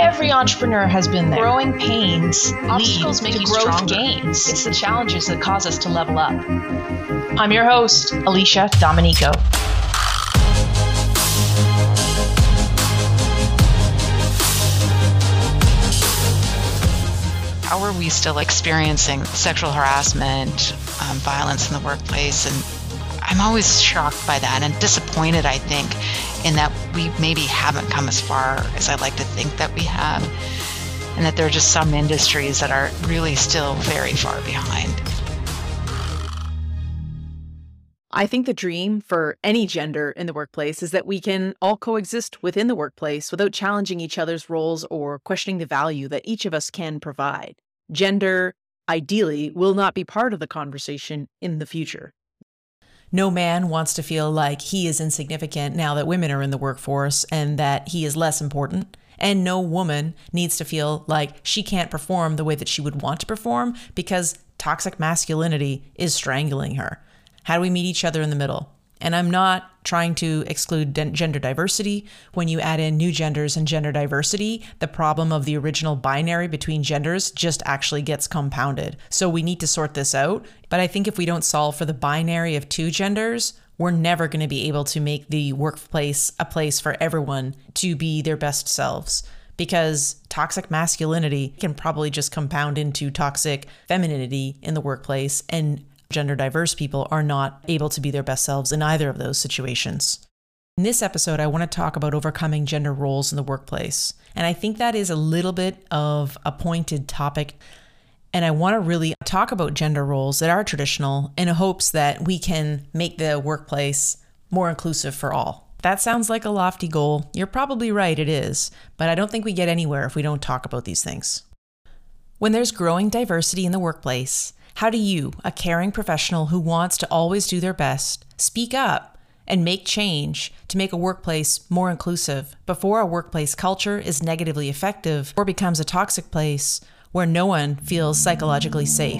Every entrepreneur has been there. Growing pains, obstacles make you growth stronger. Gains. It's the challenges that cause us to level up. I'm your host, Alicia Domenico. How are we still experiencing sexual harassment, violence in the workplace? And I'm always shocked by that and disappointed, I think, in that we maybe haven't come as far as I'd like to think that we have, and that there are just some industries that are really still very far behind. I think the dream for any gender in the workplace is that we can all coexist within the workplace without challenging each other's roles or questioning the value that each of us can provide. Gender, ideally, will not be part of the conversation in the future. No man wants to feel like he is insignificant now that women are in the workforce and that he is less important. And no woman needs to feel like she can't perform the way that she would want to perform because toxic masculinity is strangling her. How do we meet each other in the middle? And I'm not trying to exclude gender diversity. When you add in new genders and gender diversity, the problem of the original binary between genders just actually gets compounded. So we need to sort this out. But I think if we don't solve for the binary of two genders, we're never going to be able to make the workplace a place for everyone to be their best selves. Because toxic masculinity can probably just compound into toxic femininity in the workplace, and gender diverse people are not able to be their best selves in either of those situations. In this episode, I want to talk about overcoming gender roles in the workplace. And I think that is a little bit of a pointed topic. And I want to really talk about gender roles that are traditional in hopes that we can make the workplace more inclusive for all. That sounds like a lofty goal. You're probably right, it is. But I don't think we get anywhere if we don't talk about these things. When there's growing diversity in the workplace, how do you, a caring professional who wants to always do their best, speak up and make change to make a workplace more inclusive before a workplace culture is negatively effective or becomes a toxic place where no one feels psychologically safe?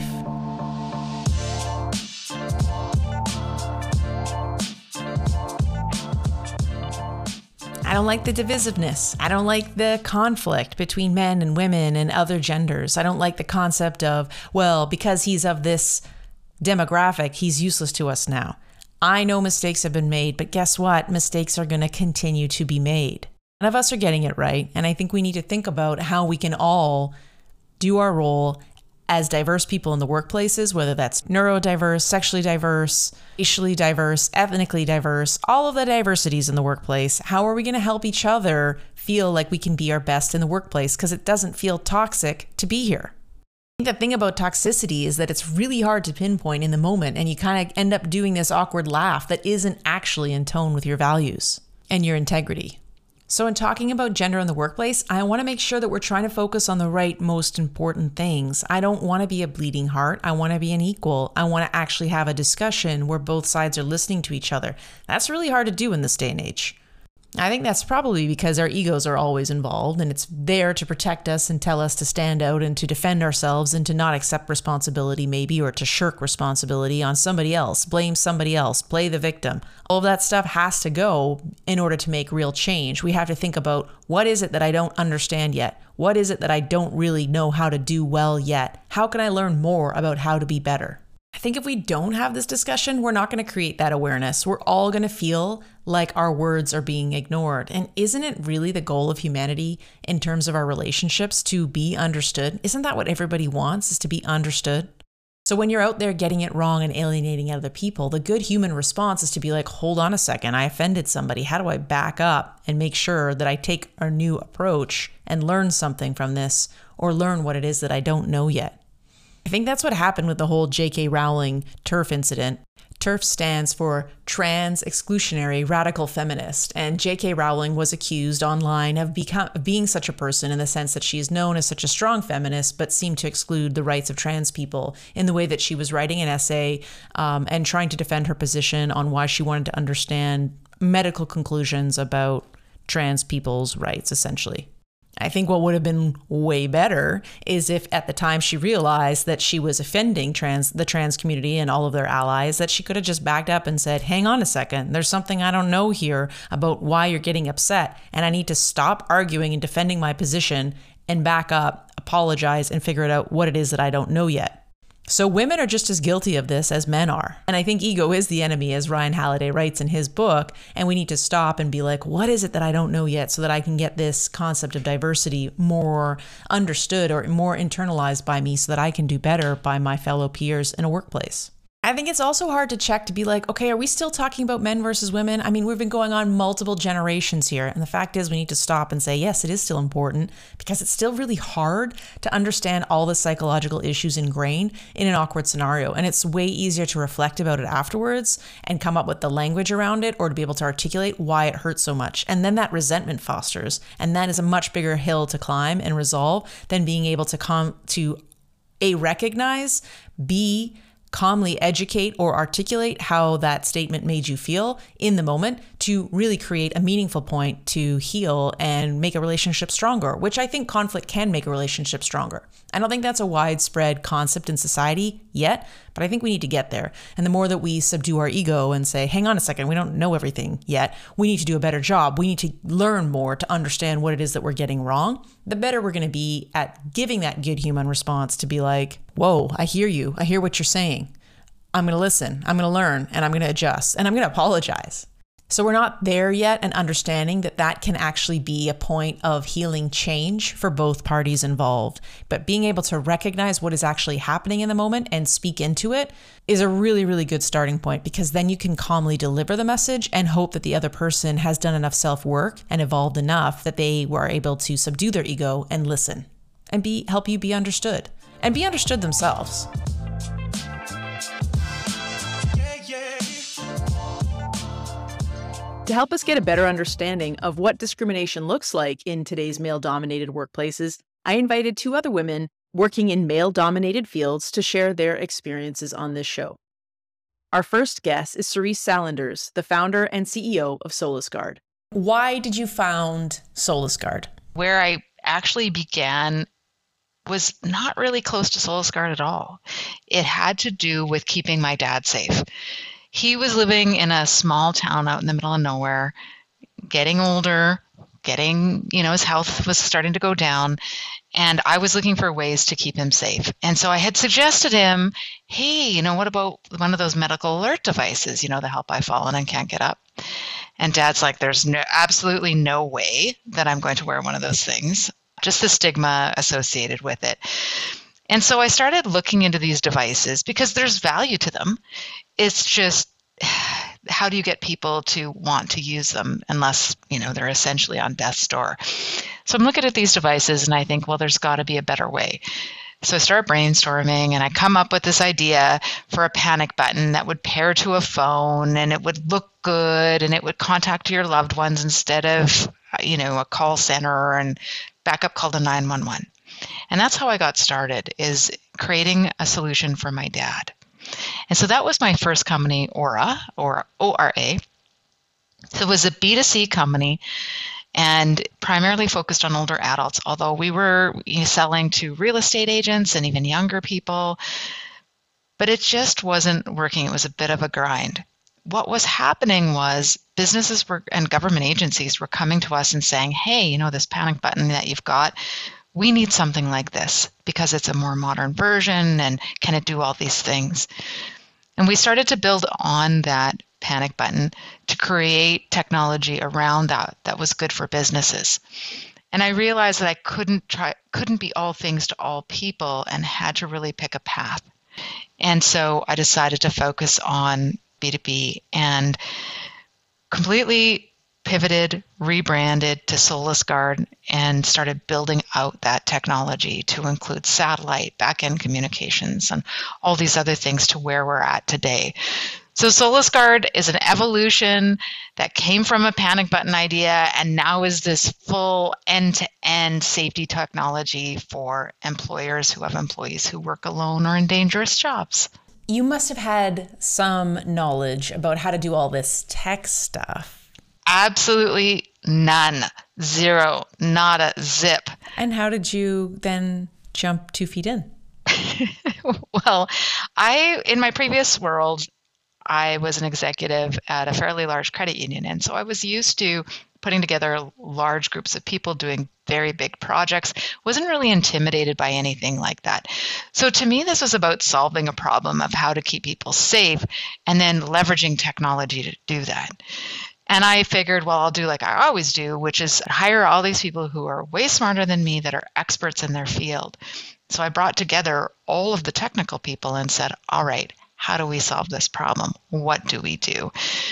I don't like the divisiveness. I don't like the conflict between men and women and other genders. I don't like the concept of, well, because he's of this demographic, he's useless to us now. I know mistakes have been made, but guess what? Mistakes are going to continue to be made. None of us are getting it right. And I think we need to think about how we can all do our role as diverse people in the workplaces, whether that's neurodiverse, sexually diverse, racially diverse, ethnically diverse, all of the diversities in the workplace. How are we going to help each other feel like we can be our best in the workplace? Because it doesn't feel toxic to be here. I think the thing about toxicity is that it's really hard to pinpoint in the moment, and you kind of end up doing this awkward laugh that isn't actually in tone with your values and your integrity. So in talking about gender in the workplace, I want to make sure that we're trying to focus on the right, most important things. I don't want to be a bleeding heart. I want to be an equal. I want to actually have a discussion where both sides are listening to each other. That's really hard to do in this day and age. I think that's probably because our egos are always involved, and it's there to protect us and tell us to stand out and to defend ourselves and to not accept responsibility maybe, or to shirk responsibility on somebody else, blame somebody else, play the victim. All of that stuff has to go in order to make real change. We have to think about, what is it that I don't understand yet? What is it that I don't really know how to do well yet? How can I learn more about how to be better? I think if we don't have this discussion, we're not going to create that awareness. We're all going to feel like our words are being ignored. And isn't it really the goal of humanity in terms of our relationships to be understood? Isn't that what everybody wants, is to be understood? So when you're out there getting it wrong and alienating other people, the good human response is to be like, hold on a second, I offended somebody. How do I back up and make sure that I take a new approach and learn something from this, or learn what it is that I don't know yet? I think that's what happened with the whole J.K. Rowling TERF incident. TERF stands for Trans Exclusionary Radical Feminist, and J.K. Rowling was accused online of being such a person in the sense that she is known as such a strong feminist, but seemed to exclude the rights of trans people in the way that she was writing an essay and trying to defend her position on why she wanted to understand medical conclusions about trans people's rights, essentially. I think what would have been way better is if at the time she realized that she was offending the trans community and all of their allies, that she could have just backed up and said, hang on a second, there's something I don't know here about why you're getting upset, and I need to stop arguing and defending my position and back up, apologize, and figure it out what it is that I don't know yet. So women are just as guilty of this as men are. And I think ego is the enemy, as Ryan Halliday writes in his book. And we need to stop and be like, what is it that I don't know yet, so that I can get this concept of diversity more understood or more internalized by me, so that I can do better by my fellow peers in a workplace. I think it's also hard to check to be like, okay, are we still talking about men versus women? I mean, we've been going on multiple generations here. And the fact is, we need to stop and say, yes, it is still important, because it's still really hard to understand all the psychological issues ingrained in an awkward scenario. And it's way easier to reflect about it afterwards and come up with the language around it, or to be able to articulate why it hurts so much. And then that resentment fosters. And that is a much bigger hill to climb and resolve than being able to recognize, B, calmly educate or articulate how that statement made you feel in the moment, to really create a meaningful point to heal and make a relationship stronger, which I think conflict can make a relationship stronger. I don't think that's a widespread concept in society yet, but I think we need to get there. And the more that we subdue our ego and say, hang on a second, we don't know everything yet, we need to do a better job, we need to learn more to understand what it is that we're getting wrong, the better we're going to be at giving that good human response to be like, whoa, I hear you. I hear what you're saying. I'm going to listen. I'm going to learn, and I'm going to adjust, and I'm going to apologize. So we're not there yet, and understanding that that can actually be a point of healing change for both parties involved. But being able to recognize what is actually happening in the moment and speak into it is a really, really good starting point, because then you can calmly deliver the message and hope that the other person has done enough self-work and evolved enough that they were able to subdue their ego and listen and help you be understood and be understood themselves. To help us get a better understanding of what discrimination looks like in today's male-dominated workplaces, I invited two other women working in male-dominated fields to share their experiences on this show. Our first guest is Cerise Salanders, the founder and CEO of SolisGuard. Why did you found SolisGuard? Where I actually began was not really close to SolisGuard at all. It had to do with keeping my dad safe. He was living in a small town out in the middle of nowhere, getting older, his health was starting to go down, and I was looking for ways to keep him safe. And so I had suggested him, hey, what about one of those medical alert devices, the help I've fallen and can't get up. And Dad's like, there's absolutely no way that I'm going to wear one of those things, just the stigma associated with it. And so I started looking into these devices because there's value to them. It's just, how do you get people to want to use them unless, they're essentially on death's door? So I'm looking at these devices and I think, well, there's got to be a better way. So I start brainstorming and I come up with this idea for a panic button that would pair to a phone and it would look good and it would contact your loved ones instead of, a call center and backup call to 911. And that's how I got started, is creating a solution for my dad. And so that was my first company, Aura, or ORA. So it was a B2C company and primarily focused on older adults, although we were selling to real estate agents and even younger people. But it just wasn't working. It was a bit of a grind. What was happening was businesses and government agencies were coming to us and saying, hey, this panic button that you've got, we need something like this because it's a more modern version and can it do all these things? And we started to build on that panic button to create technology around that was good for businesses. And I realized that I couldn't be all things to all people and had to really pick a path. And so I decided to focus on B2B and completely pivoted, rebranded to SolisGuard and started building out that technology to include satellite, back-end communications, and all these other things to where we're at today. So SolisGuard is an evolution that came from a panic button idea and now is this full end-to-end safety technology for employers who have employees who work alone or in dangerous jobs. You must have had some knowledge about how to do all this tech stuff. Absolutely none. Zero, not a zip. And how did you then jump 2 feet in? Well, in my previous world, I was an executive at a fairly large credit union. And so I was used to putting together large groups of people doing very big projects, wasn't really intimidated by anything like that. So to me, this was about solving a problem of how to keep people safe and then leveraging technology to do that. And I figured, well, I'll do like I always do, which is hire all these people who are way smarter than me that are experts in their field. So I brought together all of the technical people and said, all right, how do we solve this problem? What do we do?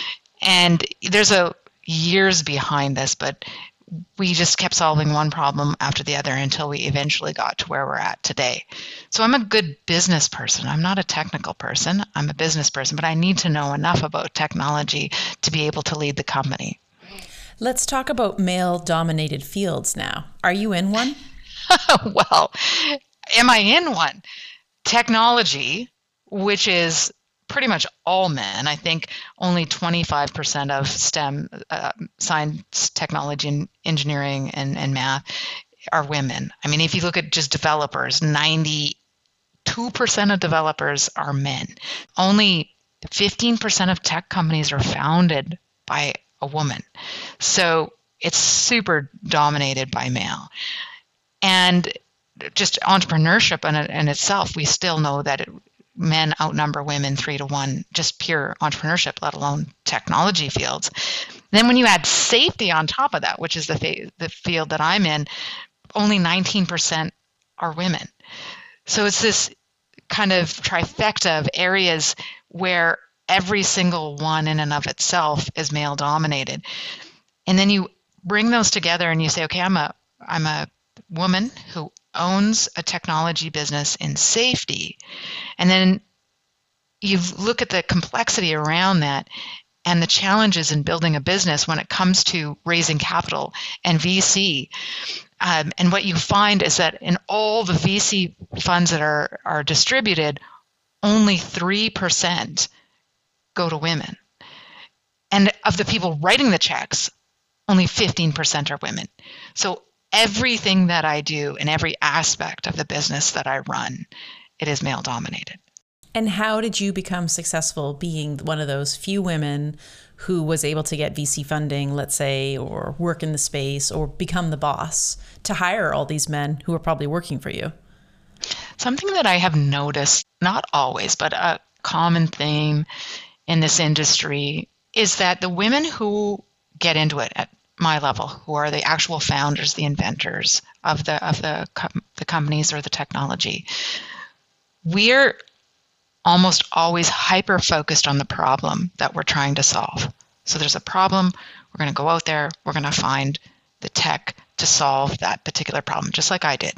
And there's years behind this, but we just kept solving one problem after the other until we eventually got to where we're at today. So I'm a good business person. I'm not a technical person. I'm a business person, but I need to know enough about technology to be able to lead the company. Let's talk about male-dominated fields now. Are you in one? Well, am I in one? Technology, which is pretty much all men. I think only 25% of STEM, science, technology, and engineering, and math are women. I mean, if you look at just developers, 92% of developers are men. Only 15% of tech companies are founded by a woman. So it's super dominated by male. And just entrepreneurship in itself, we still know that men outnumber women 3-1, just pure entrepreneurship, let alone technology fields. Then when you add safety on top of that, which is the field that I'm in, only 19% are women. So it's this kind of trifecta of areas where every single one in and of itself is male dominated. And then you bring those together and you say, okay, I'm a woman who owns a technology business in safety. And then you look at the complexity around that and the challenges in building a business when it comes to raising capital and VC. And what you find is that in all the VC funds that are distributed, only 3% go to women. And of the people writing the checks, only 15% are women. So everything that I do in every aspect of the business that I run, it is male dominated. And how did you become successful being one of those few women who was able to get VC funding, let's say, or work in the space or become the boss to hire all these men who are probably working for you? Something that I have noticed, not always, but a common theme in this industry is that the women who get into it at my level, who are the actual founders, the inventors of the companies or the technology, we're almost always hyper-focused on the problem that we're trying to solve. So there's a problem, we're going to go out there, we're going to find the tech to solve that particular problem, just like I did.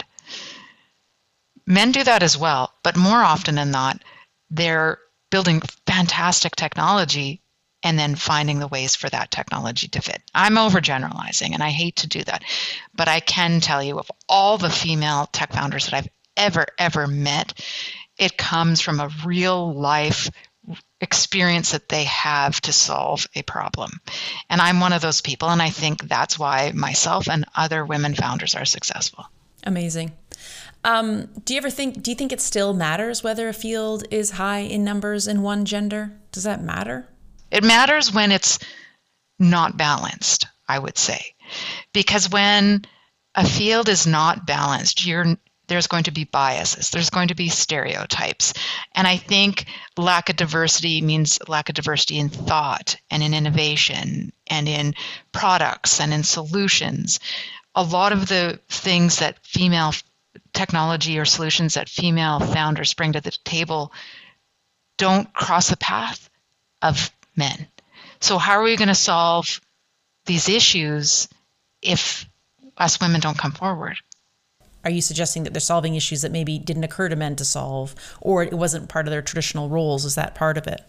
Men do that as well, but more often than not, they're building fantastic technology and then finding the ways for that technology to fit. I'm overgeneralizing, and I hate to do that. But I can tell you, of all the female tech founders that I've ever met, it comes from a real life experience that they have to solve a problem. And I'm one of those people, and I think that's why myself and other women founders are successful. Amazing. Do you think it still matters whether a field is high in numbers in one gender? Does that matter? It matters when it's not balanced, I would say. Because when a field is not balanced, there's going to be biases. There's going to be stereotypes. And I think lack of diversity means lack of diversity in thought and in innovation and in products and in solutions. A lot of the things that female technology or solutions that female founders bring to the table don't cross the path of men. So how are we going to solve these issues if us women don't come forward? Are you suggesting that they're solving issues that maybe didn't occur to men to solve, or it wasn't part of their traditional roles? Is that part of it?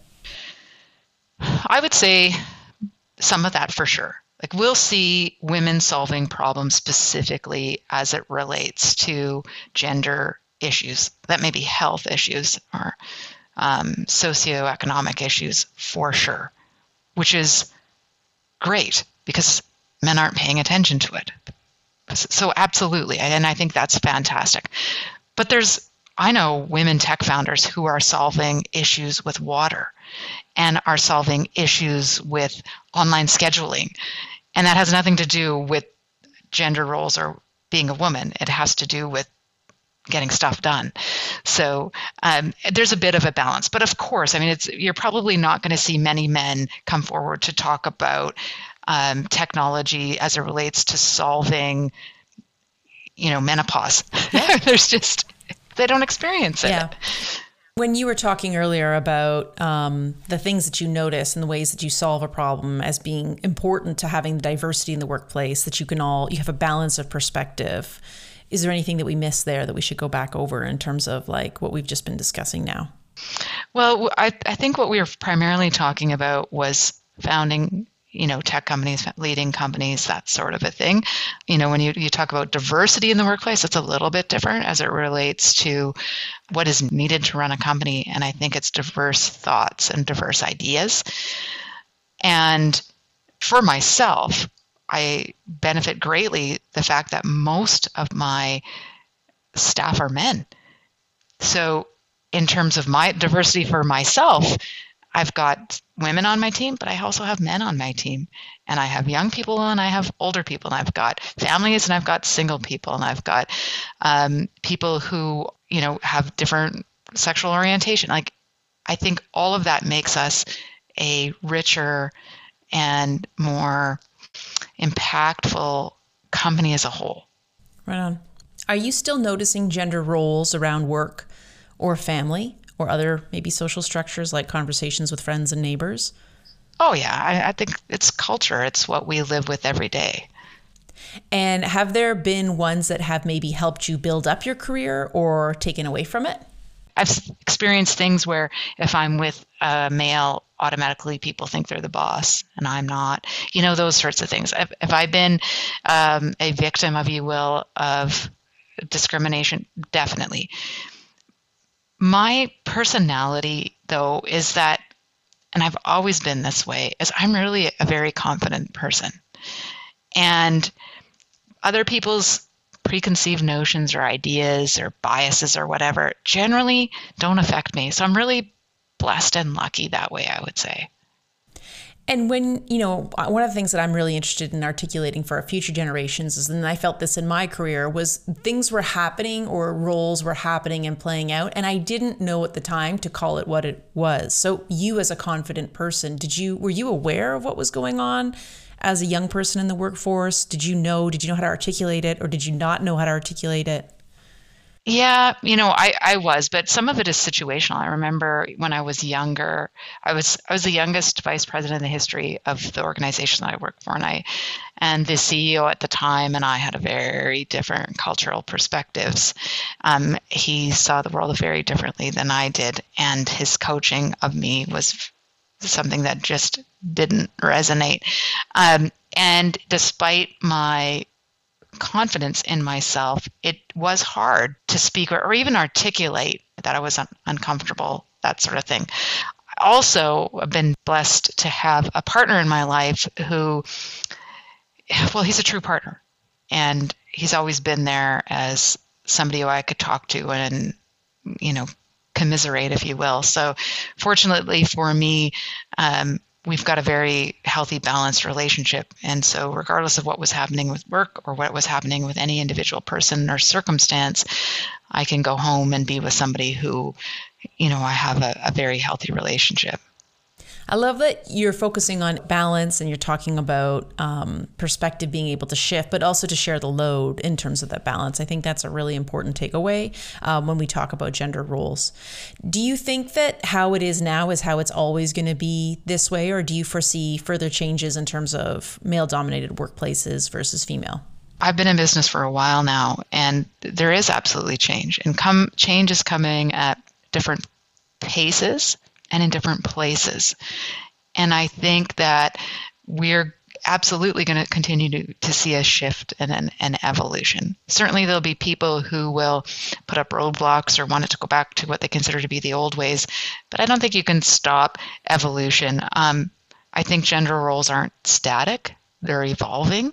I would say some of that for sure. Like we'll see women solving problems specifically as it relates to gender issues. That may be health issues or socioeconomic issues for sure, which is great because men aren't paying attention to it. So absolutely. And I think that's fantastic. But I know women tech founders who are solving issues with water and are solving issues with online scheduling. And that has nothing to do with gender roles or being a woman. It has to do with getting stuff done. So there's a bit of a balance. But of course, I mean, you're probably not going to see many men come forward to talk about technology as it relates to solving, menopause. Yeah. They don't experience it. Yeah. When you were talking earlier about the things that you notice and the ways that you solve a problem as being important to having diversity in the workplace, that you have a balance of perspective. Is there anything that we missed there that we should go back over in terms of like what we've just been discussing now? Well, I think what we were primarily talking about was founding, tech companies, leading companies, that sort of a thing. When you talk about diversity in the workplace, it's a little bit different as it relates to what is needed to run a company. And I think it's diverse thoughts and diverse ideas. And for myself, I benefit greatly the fact that most of my staff are men. So in terms of my diversity for myself, I've got women on my team, but I also have men on my team. And I have young people and I have older people, and I've got families and I've got single people, and I've got people who, have different sexual orientation. Like, I think all of that makes us a richer and more impactful company as a whole. Right on. Are you still noticing gender roles around work or family or other maybe social structures like conversations with friends and neighbors? Oh, yeah. I think it's culture. It's what we live with every day. And have there been ones that have maybe helped you build up your career or taken away from it? I've experienced things where if I'm with a male, automatically people think they're the boss and I'm not, those sorts of things. Have I been a victim, if you will, of discrimination? Definitely. My personality, though, is that, and I've always been this way, is I'm really a very confident person. And other people's preconceived notions or ideas or biases or whatever generally don't affect me. So I'm really blessed and lucky that way, I would say. And when, one of the things that I'm really interested in articulating for our future generations is, and I felt this in my career, was things were happening or roles were happening and playing out, and I didn't know at the time to call it what it was. So you as a confident person, were you aware of what was going on as a young person in the workforce? Did you know how to articulate it, or did you not know how to articulate it? Yeah, I was, but some of it is situational. I remember when I was younger, I was the youngest vice president in the history of the organization that I worked for, and the CEO at the time and I had a very different cultural perspectives. He saw the world very differently than I did, and his coaching of me was something that just didn't resonate. And despite my confidence in myself, it was hard to speak or even articulate that I was uncomfortable, that sort of thing. I also have been blessed to have a partner in my life who, he's a true partner. And he's always been there as somebody who I could talk to and, commiserate, if you will. So fortunately for me, we've got a very healthy, balanced relationship. And so regardless of what was happening with work or what was happening with any individual person or circumstance, I can go home and be with somebody who, I have a very healthy relationship. I love that you're focusing on balance and you're talking about perspective being able to shift, but also to share the load in terms of that balance. I think that's a really important takeaway when we talk about gender roles. Do you think that how it is now is how it's always going to be this way, or do you foresee further changes in terms of male-dominated workplaces versus female? I've been in business for a while now, and there is absolutely change. And change is coming at different paces and in different places. And I think that we're absolutely going to continue to see a shift and an evolution. Certainly there'll be people who will put up roadblocks or want it to go back to what they consider to be the old ways, but I don't think you can stop evolution. I think gender roles aren't static. they're evolving.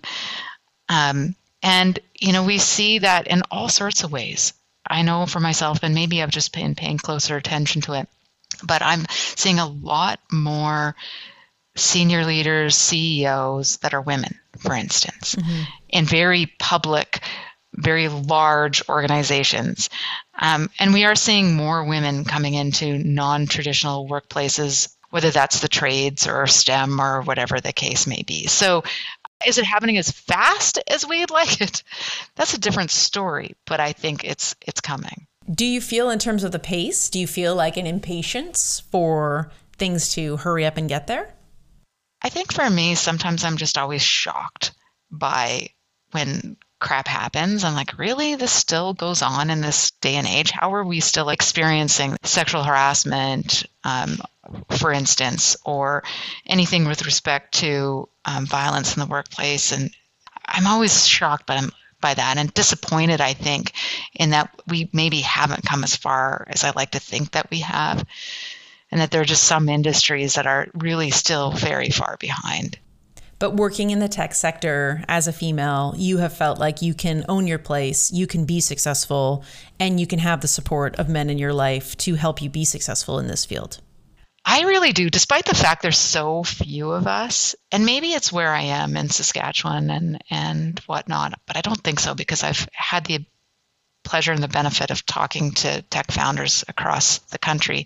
And, we see that in all sorts of ways. I know for myself, and maybe I've just been paying closer attention to it, but I'm seeing a lot more senior leaders, CEOs that are women, for instance, in very public, very large organizations. And we are seeing more women coming into non-traditional workplaces, whether that's the trades or STEM or whatever the case may be. So is it happening as fast as we'd like it? That's a different story, but I think it's coming. Do you feel in terms of the pace, do you feel like an impatience for things to hurry up and get there? I think for me, sometimes I'm just always shocked by when crap happens. I'm like, really? This still goes on in this day and age? How are we still experiencing sexual harassment, for instance, or anything with respect to violence in the workplace? And I'm always shocked by that and disappointed, I think, in that we maybe haven't come as far as I like to think that we have, and that there are just some industries that are really still very far behind. But working in the tech sector as a female, you have felt like you can own your place, you can be successful, and you can have the support of men in your life to help you be successful in this field. I really do, despite the fact there's so few of us. And maybe it's where I am in Saskatchewan and whatnot, but I don't think so, because I've had the pleasure and the benefit of talking to tech founders across the country.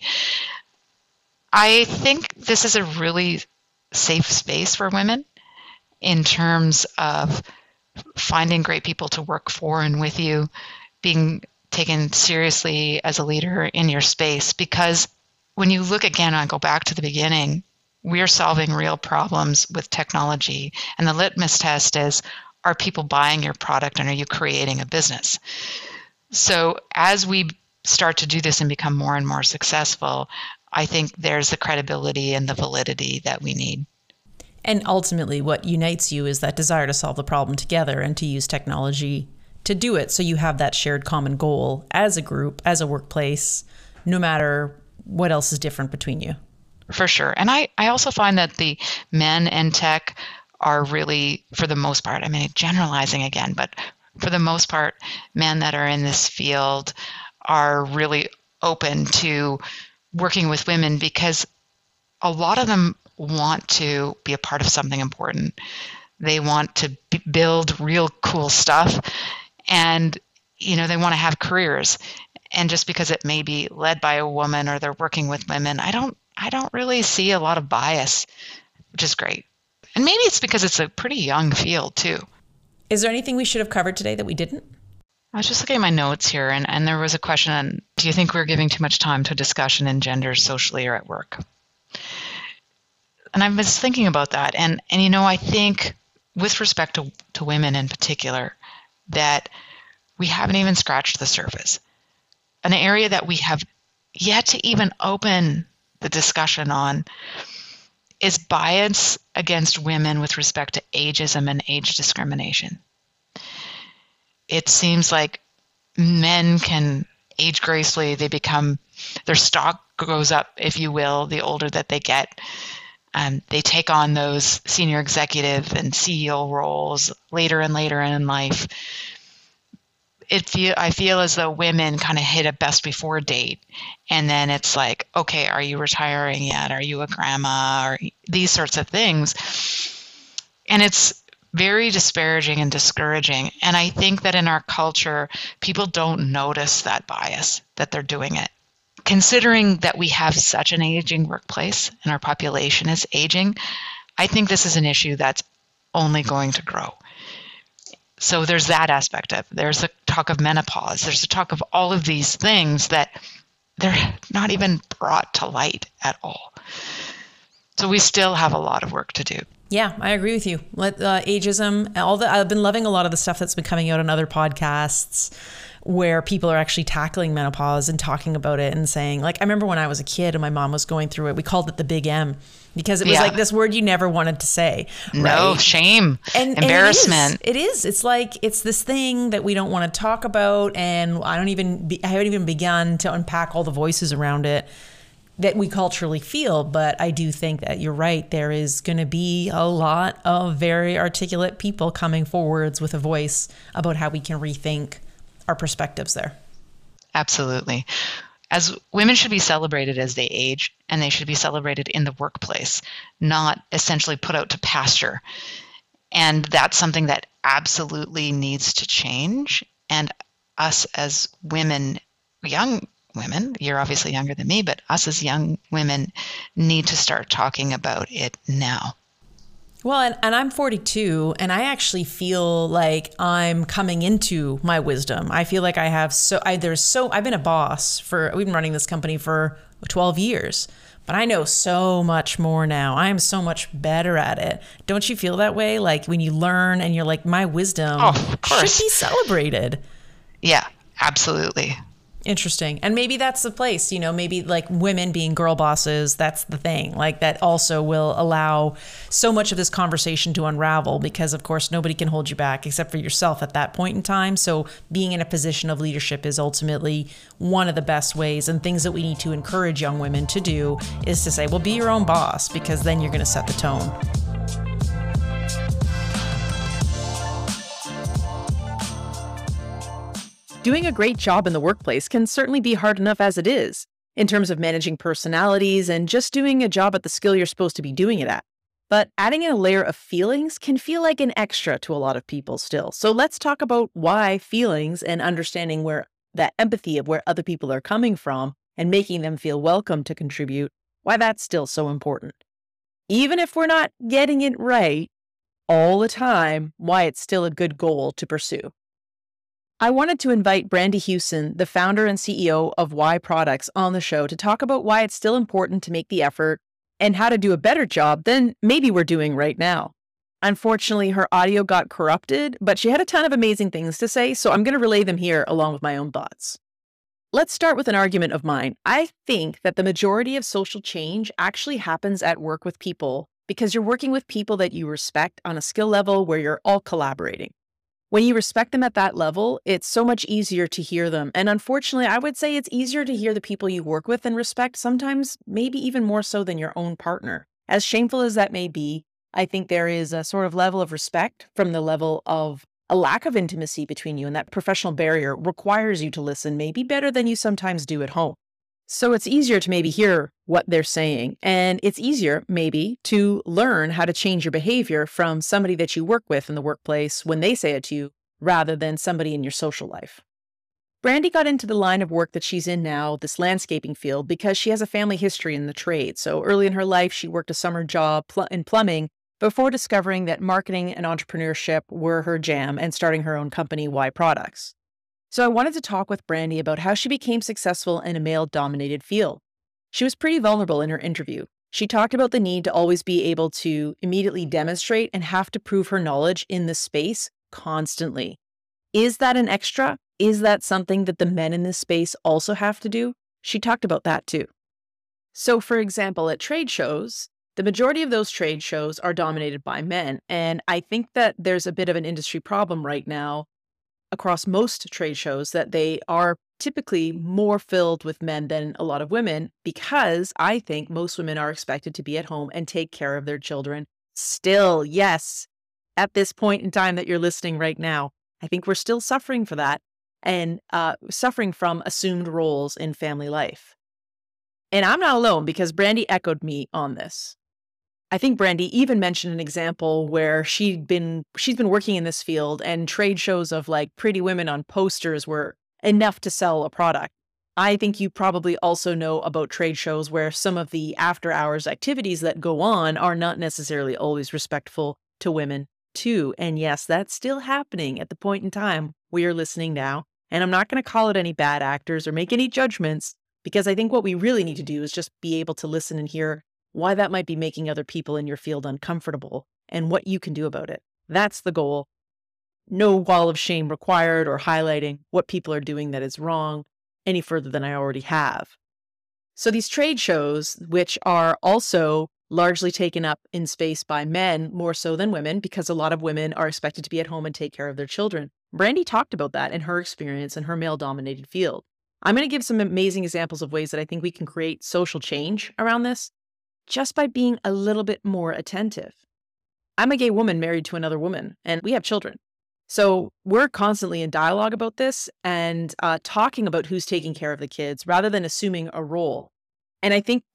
I think this is a really safe space for women in terms of finding great people to work for and with you, being taken seriously as a leader in your space. Because when you look again, I go back to the beginning, we're solving real problems with technology. And the litmus test is, are people buying your product and are you creating a business? So as we start to do this and become more and more successful, I think there's the credibility and the validity that we need. And ultimately, what unites you is that desire to solve the problem together and to use technology to do it. So you have that shared common goal as a group, as a workplace, no matter what else is different between you. For sure. And I also find that the men in tech are really, for the most part, I mean, generalizing again, but for the most part, men that are in this field are really open to working with women, because a lot of them want to be a part of something important. They want to build real cool stuff, and they want to have careers. And just because it may be led by a woman or they're working with women, I don't really see a lot of bias, which is great. And maybe it's because it's a pretty young field too. Is there anything we should have covered today that we didn't? I was just looking at my notes here, and there was a question on, do you think we're giving too much time to discussion in gender socially or at work? And I was thinking about that. And I think with respect to women in particular, that we haven't even scratched the surface. An area that we have yet to even open the discussion on is bias against women with respect to ageism and age discrimination. It seems like men can age gracefully. Their stock goes up, if you will, the older that they get. They take on those senior executive and CEO roles later and later in life. I feel as though women kind of hit a best before date, and then it's like, okay, are you retiring yet? Are you a grandma? Or these sorts of things. And it's very disparaging and discouraging. And I think that in our culture, people don't notice that bias, that they're doing it. Considering that we have such an aging workplace and our population is aging, I think this is an issue that's only going to grow. So there's that aspect of it. There's the talk of menopause. There's the talk of all of these things that they're not even brought to light at all. So we still have a lot of work to do. Yeah, I agree with you. Ageism, I've been loving a lot of the stuff that's been coming out on other podcasts where people are actually tackling menopause and talking about it and saying, like, I remember when I was a kid and my mom was going through it, we called it the big M because it was like this word you never wanted to say. No, right? Shame, and embarrassment. It is. It's like, it's this thing that we don't want to talk about. And I haven't even begun to unpack all the voices around it. that we culturally feel. But I do think that you're right. There is going to be a lot of very articulate people coming forwards with a voice about how we can rethink our perspectives there. Absolutely. As women should be celebrated as they age, and they should be celebrated in the workplace, not essentially put out to pasture. And that's something that absolutely needs to change. And us as women, young women, you're obviously younger than me, but us as young women need to start talking about it now. Well, and I'm 42, and I actually feel like I'm coming into my wisdom. I feel like I have I've been a boss we've been running this company for 12 years, but I know so much more now. I am so much better at it. Don't you feel that way? Like when you learn and you're like, my wisdom should be celebrated. Yeah, absolutely. Interesting. And maybe that's the place, maybe like women being girl bosses, that's the thing. Like that also will allow so much of this conversation to unravel because, of course, nobody can hold you back except for yourself at that point in time. So being in a position of leadership is ultimately one of the best ways, and things that we need to encourage young women to do is to say, well, be your own boss, because then you're going to set the tone. Doing a great job in the workplace can certainly be hard enough as it is, in terms of managing personalities and just doing a job at the skill you're supposed to be doing it at. But adding in a layer of feelings can feel like an extra to a lot of people still. So let's talk about why feelings and understanding where that empathy of where other people are coming from and making them feel welcome to contribute, why that's still so important. Even if we're not getting it right all the time, why it's still a good goal to pursue. I wanted to invite Brandy Hewson, the founder and CEO of Y Products, on the show to talk about why it's still important to make the effort and how to do a better job than maybe we're doing right now. Unfortunately, her audio got corrupted, but she had a ton of amazing things to say, so I'm going to relay them here along with my own thoughts. Let's start with an argument of mine. I think that the majority of social change actually happens at work with people because you're working with people that you respect on a skill level where you're all collaborating. When you respect them at that level, it's so much easier to hear them. And unfortunately, I would say it's easier to hear the people you work with and respect, sometimes maybe even more so than your own partner. As shameful as that may be, I think there is a sort of level of respect from the level of a lack of intimacy between you, and that professional barrier requires you to listen maybe better than you sometimes do at home. So it's easier to maybe hear what they're saying, and it's easier maybe to learn how to change your behavior from somebody that you work with in the workplace when they say it to you, rather than somebody in your social life. Brandy got into the line of work that she's in now, this landscaping field, because she has a family history in the trade. So early in her life, she worked a summer job in plumbing before discovering that marketing and entrepreneurship were her jam and starting her own company, Y Products. So I wanted to talk with Brandy about how she became successful in a male-dominated field. She was pretty vulnerable in her interview. She talked about the need to always be able to immediately demonstrate and have to prove her knowledge in this space constantly. Is that an extra? Is that something that the men in this space also have to do? She talked about that too. So for example, at trade shows, the majority of those trade shows are dominated by men. And I think that there's a bit of an industry problem right now across most trade shows that they are typically more filled with men than a lot of women, because I think most women are expected to be at home and take care of their children. Still, yes, at this point in time that you're listening right now, I think we're still suffering for that and suffering from assumed roles in family life. And I'm not alone, because Brandy echoed me on this. I think Brandy even mentioned an example where she's been working in this field, and trade shows of like pretty women on posters were enough to sell a product. I think you probably also know about trade shows where some of the after hours activities that go on are not necessarily always respectful to women too. And yes, that's still happening at the point in time we are listening now. And I'm not going to call it any bad actors or make any judgments, because I think what we really need to do is just be able to listen and hear why that might be making other people in your field uncomfortable and what you can do about it. That's the goal. No wall of shame required or highlighting what people are doing that is wrong any further than I already have. So these trade shows, which are also largely taken up in space by men more so than women, because a lot of women are expected to be at home and take care of their children. Brandy talked about that in her experience in her male-dominated field. I'm going to give some amazing examples of ways that I think we can create social change around this just by being a little bit more attentive. I'm a gay woman married to another woman, and we have children. So we're constantly in dialogue about this and talking about who's taking care of the kids rather than assuming a role. And I think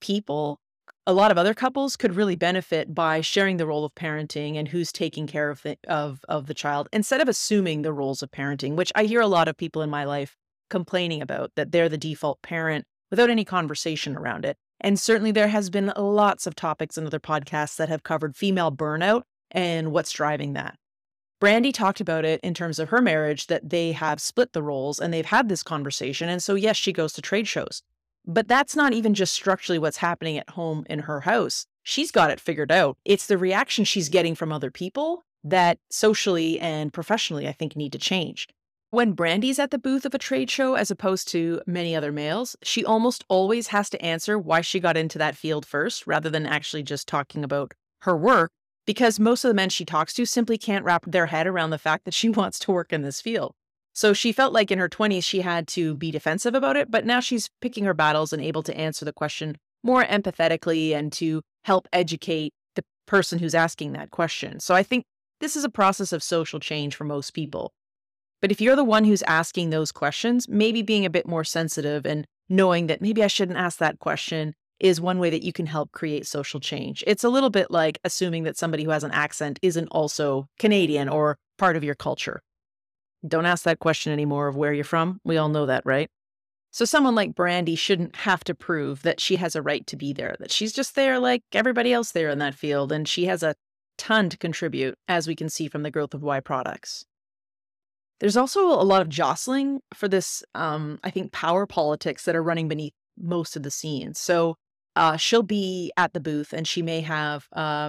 a lot of other couples could really benefit by sharing the role of parenting and who's taking care of the child instead of assuming the roles of parenting, which I hear a lot of people in my life complaining about, that they're the default parent without any conversation around it. And certainly there has been lots of topics in other podcasts that have covered female burnout and what's driving that. Brandy talked about it in terms of her marriage, that they have split the roles and they've had this conversation. And so, yes, she goes to trade shows. But that's not even just structurally what's happening at home in her house. She's got it figured out. It's the reaction she's getting from other people that socially and professionally, I think, need to change. When Brandy's at the booth of a trade show, as opposed to many other males, she almost always has to answer why she got into that field first, rather than actually just talking about her work, because most of the men she talks to simply can't wrap their head around the fact that she wants to work in this field. So she felt like in her 20s, she had to be defensive about it, but now she's picking her battles and able to answer the question more empathetically and to help educate the person who's asking that question. So I think this is a process of social change for most people. But if you're the one who's asking those questions, maybe being a bit more sensitive and knowing that maybe I shouldn't ask that question is one way that you can help create social change. It's a little bit like assuming that somebody who has an accent isn't also Canadian or part of your culture. Don't ask that question anymore of where you're from. We all know that, right? So someone like Brandy shouldn't have to prove that she has a right to be there, that she's just there like everybody else there in that field, and she has a ton to contribute, as we can see from the growth of Y Products. There's also a lot of jostling for this, I think, power politics that are running beneath most of the scenes. So she'll be at the booth and she may have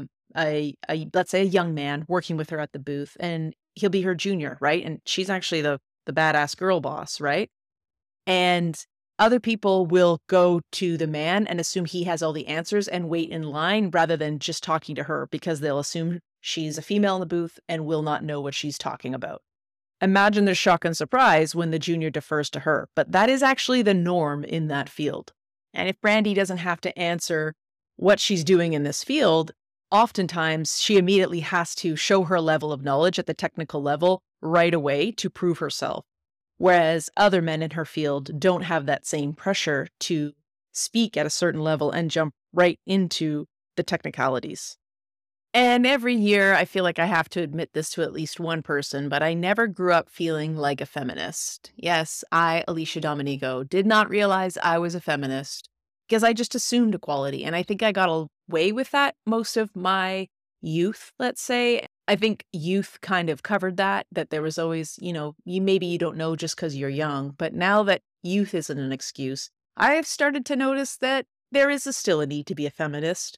let's say a young man working with her at the booth, and he'll be her junior, right? And she's actually the badass girl boss, right? And other people will go to the man and assume he has all the answers and wait in line rather than just talking to her, because they'll assume she's a female in the booth and will not know what she's talking about. Imagine their shock and surprise when the junior defers to her, but that is actually the norm in that field. And if Brandy doesn't have to answer what she's doing in this field, oftentimes she immediately has to show her level of knowledge at the technical level right away to prove herself. Whereas other men in her field don't have that same pressure to speak at a certain level and jump right into the technicalities. And every year I feel like I have to admit this to at least one person, but I never grew up feeling like a feminist. Yes, I, Alicia Domenico, did not realize I was a feminist because I just assumed equality. And I think I got away with that most of my youth, let's say. I think youth kind of covered that there was always, maybe you don't know just because you're young. But now that youth isn't an excuse, I have started to notice that there is still a need to be a feminist.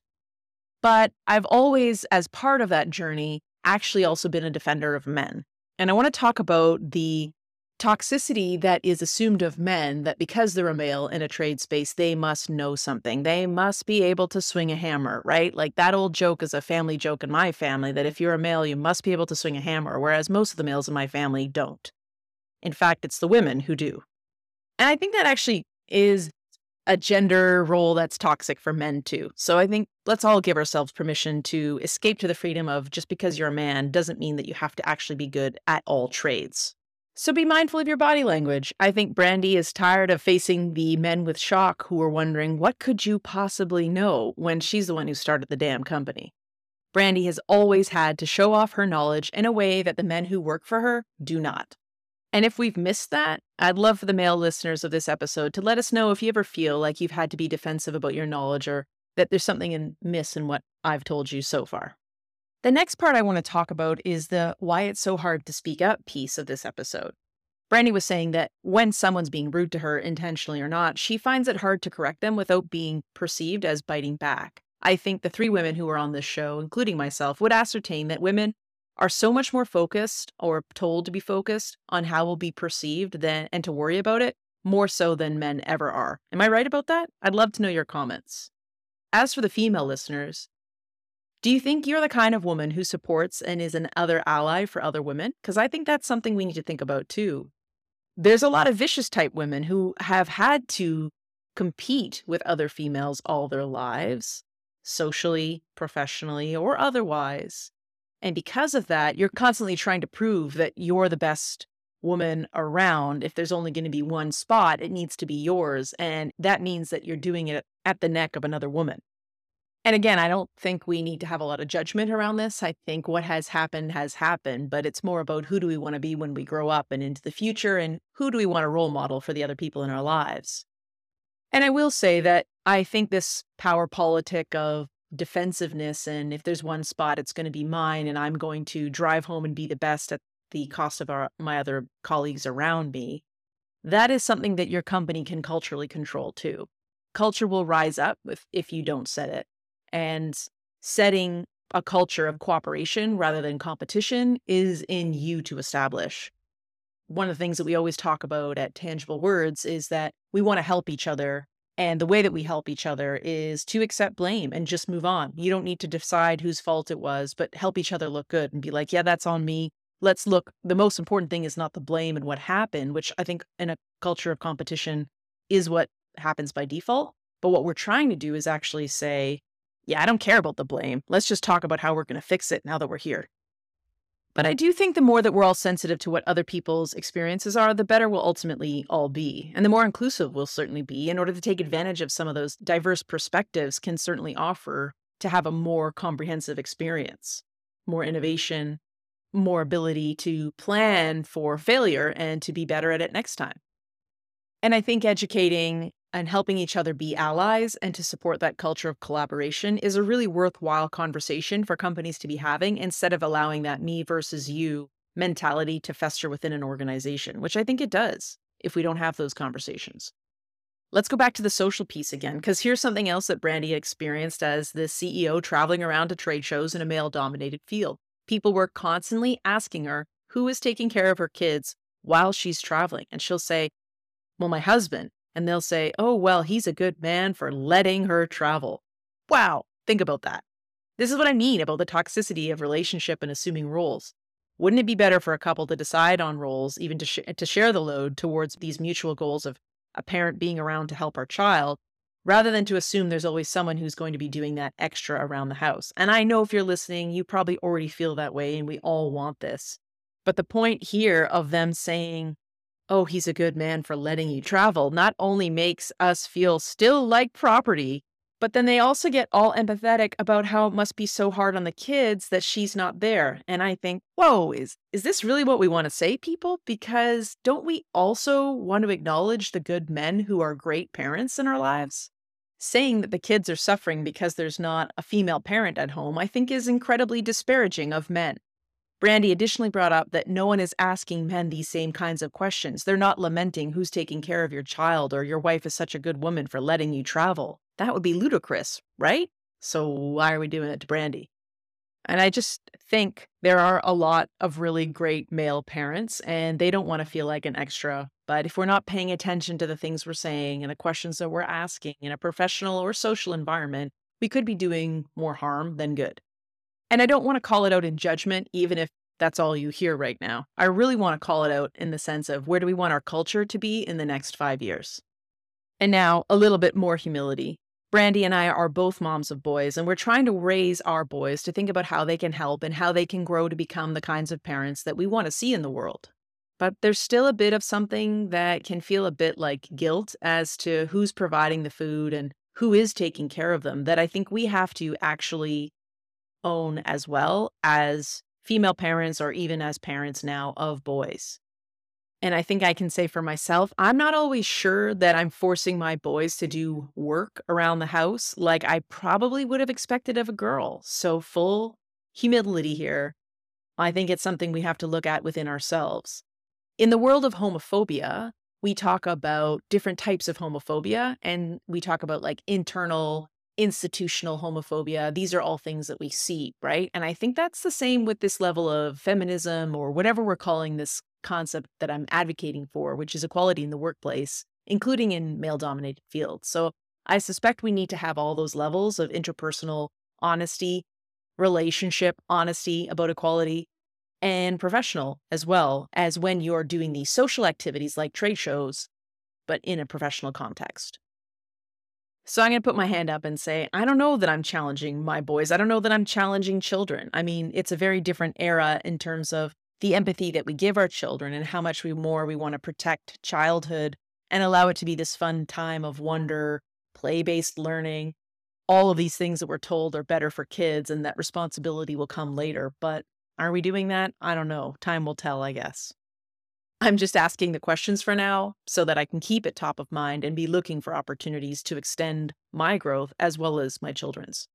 But I've always, as part of that journey, actually also been a defender of men. And I want to talk about the toxicity that is assumed of men, that because they're a male in a trade space, they must know something. They must be able to swing a hammer, right? Like that old joke is a family joke in my family, that if you're a male, you must be able to swing a hammer, whereas most of the males in my family don't. In fact, it's the women who do. And I think that actually is a gender role that's toxic for men too. So I think let's all give ourselves permission to escape to the freedom of just because you're a man doesn't mean that you have to actually be good at all trades. So be mindful of your body language. I think Brandy is tired of facing the men with shock who are wondering, what could you possibly know, when she's the one who started the damn company. Brandy has always had to show off her knowledge in a way that the men who work for her do not. And if we've missed that, I'd love for the male listeners of this episode to let us know if you ever feel like you've had to be defensive about your knowledge, or that there's something amiss in what I've told you so far. The next part I want to talk about is the why it's so hard to speak up piece of this episode. Brandy was saying that when someone's being rude to her, intentionally or not, she finds it hard to correct them without being perceived as biting back. I think the three women who are on this show, including myself, would ascertain that women are so much more focused, or told to be focused, on how we'll be perceived and to worry about it, more so than men ever are. Am I right about that? I'd love to know your comments. As for the female listeners, do you think you're the kind of woman who supports and is an other ally for other women? Because I think that's something we need to think about too. there's a lot of vicious type women who have had to compete with other females all their lives, socially, professionally, or otherwise. And because of that, you're constantly trying to prove that you're the best woman around. If there's only going to be one spot, it needs to be yours. And that means that you're doing it at the neck of another woman. And again, I don't think we need to have a lot of judgment around this. I think what has happened, but it's more about who do we want to be when we grow up and into the future, and who do we want to role model for the other people in our lives. And I will say that I think this power politic of defensiveness, and if there's one spot, it's going to be mine, and I'm going to drive home and be the best at the cost of my other colleagues around me, that is something that your company can culturally control too. Culture will rise up if you don't set it. And setting a culture of cooperation rather than competition is in you to establish. One of the things that we always talk about at Tangible Words is that we want to help each other. And the way that we help each other is to accept blame and just move on. You don't need to decide whose fault it was, but help each other look good and be like, yeah, that's on me. Let's look. The most important thing is not the blame and what happened, which I think in a culture of competition is what happens by default. But what we're trying to do is actually say, yeah, I don't care about the blame. Let's just talk about how we're going to fix it now that we're here. But I do think the more that we're all sensitive to what other people's experiences are, the better we'll ultimately all be. And the more inclusive we'll certainly be in order to take advantage of some of those diverse perspectives can certainly offer to have a more comprehensive experience, more innovation, more ability to plan for failure and to be better at it next time. And I think educating and helping each other be allies and to support that culture of collaboration is a really worthwhile conversation for companies to be having instead of allowing that me versus you mentality to fester within an organization, which I think it does if we don't have those conversations. Let's go back to the social piece again, because here's something else that Brandy experienced as the CEO traveling around to trade shows in a male-dominated field. People were constantly asking her who is taking care of her kids while she's traveling. And she'll say, well, my husband. And they'll say, oh, well, he's a good man for letting her travel. Wow, think about that. This is what I mean about the toxicity of relationship and assuming roles. Wouldn't it be better for a couple to decide on roles, even to share the load towards these mutual goals of a parent being around to help our child, rather than to assume there's always someone who's going to be doing that extra around the house? And I know if you're listening, you probably already feel that way, and we all want this. But the point here of them saying, oh, he's a good man for letting you travel, not only makes us feel still like property, but then they also get all empathetic about how it must be so hard on the kids that she's not there. And I think, whoa, is this really what we want to say, people? Because don't we also want to acknowledge the good men who are great parents in our lives? Saying that the kids are suffering because there's not a female parent at home, I think is incredibly disparaging of men. Brandy additionally brought up that no one is asking men these same kinds of questions. They're not lamenting who's taking care of your child or your wife is such a good woman for letting you travel. That would be ludicrous, right? So why are we doing it to Brandy? And I just think there are a lot of really great male parents and they don't want to feel like an extra. But if we're not paying attention to the things we're saying and the questions that we're asking in a professional or social environment, we could be doing more harm than good. And I don't want to call it out in judgment, even if that's all you hear right now. I really want to call it out in the sense of where do we want our culture to be in the next 5 years? And now a little bit more humility. Brandy and I are both moms of boys, and we're trying to raise our boys to think about how they can help and how they can grow to become the kinds of parents that we want to see in the world. But there's still a bit of something that can feel a bit like guilt as to who's providing the food and who is taking care of them, that I think we have to actually own as well as female parents or even as parents now of boys. And I think I can say for myself, I'm not always sure that I'm forcing my boys to do work around the house like I probably would have expected of a girl. So full humility here. I think it's something we have to look at within ourselves. In the world of homophobia, we talk about different types of homophobia, and we talk about like internal institutional homophobia. These are all things that we see, right? And I think that's the same with this level of feminism or whatever we're calling this concept that I'm advocating for, which is equality in the workplace, including in male-dominated fields. So I suspect we need to have all those levels of interpersonal honesty, relationship honesty about equality, and professional as well as when you're doing these social activities like trade shows, but in a professional context. So I'm going to put my hand up and say, I don't know that I'm challenging my boys. I don't know that I'm challenging children. I mean, it's a very different era in terms of the empathy that we give our children and how much more we want to protect childhood and allow it to be this fun time of wonder, play-based learning. All of these things that we're told are better for kids and that responsibility will come later. But are we doing that? I don't know. Time will tell, I guess. I'm just asking the questions for now so that I can keep it top of mind and be looking for opportunities to extend my growth as well as my children's.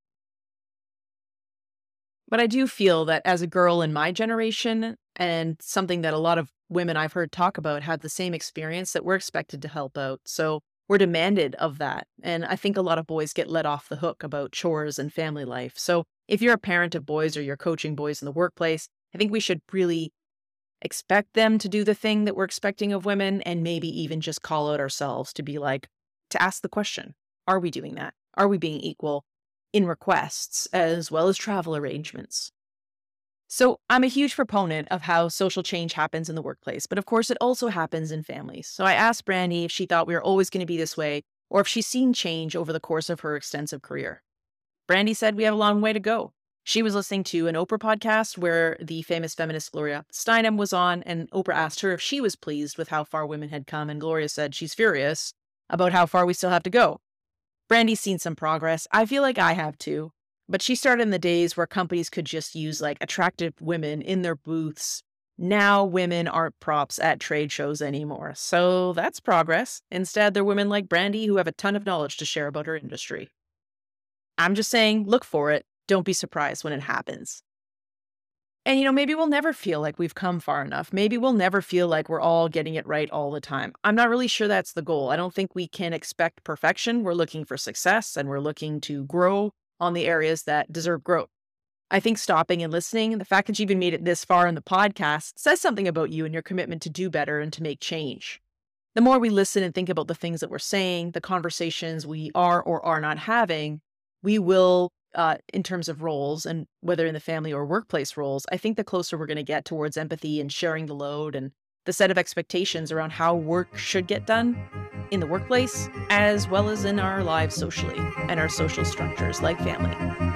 But I do feel that as a girl in my generation, and something that a lot of women I've heard talk about had the same experience, that we're expected to help out. So we're demanded of that. And I think a lot of boys get let off the hook about chores and family life. So if you're a parent of boys or you're coaching boys in the workplace, I think we should really expect them to do the thing that we're expecting of women, and maybe even just call out ourselves to be like, to ask the question, are we doing that? Are we being equal in requests as well as travel arrangements? So I'm a huge proponent of how social change happens in the workplace, but of course it also happens in families. So I asked Brandy if she thought we were always going to be this way, or if she's seen change over the course of her extensive career. Brandy said we have a long way to go. She was listening to an Oprah podcast where the famous feminist Gloria Steinem was on, and Oprah asked her if she was pleased with how far women had come, and Gloria said she's furious about how far we still have to go. Brandy's seen some progress. I feel like I have too, but she started in the days where companies could just use like attractive women in their booths. Now women aren't props at trade shows anymore, so that's progress. Instead, they're women like Brandy who have a ton of knowledge to share about her industry. I'm just saying, look for it. Don't be surprised when it happens. And, maybe we'll never feel like we've come far enough. Maybe we'll never feel like we're all getting it right all the time. I'm not really sure that's the goal. I don't think we can expect perfection. We're looking for success, and we're looking to grow on the areas that deserve growth. I think stopping and listening, the fact that you even made it this far in the podcast, says something about you and your commitment to do better and to make change. The more we listen and think about the things that we're saying, the conversations we are or are not having, we will, in terms of roles, and whether in the family or workplace roles, I think the closer we're going to get towards empathy and sharing the load and the set of expectations around how work should get done in the workplace, as well as in our lives socially and our social structures like family.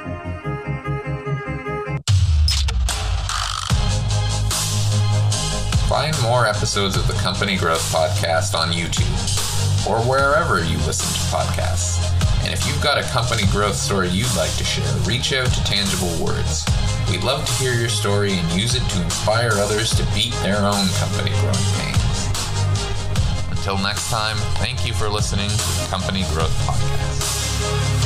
Find more episodes of the Company Growth Podcast on YouTube or wherever you listen to podcasts. And if you've got a company growth story you'd like to share, reach out to Tangible Words. We'd love to hear your story and use it to inspire others to beat their own company growing pains. Until next time, thank you for listening to the Company Growth Podcast.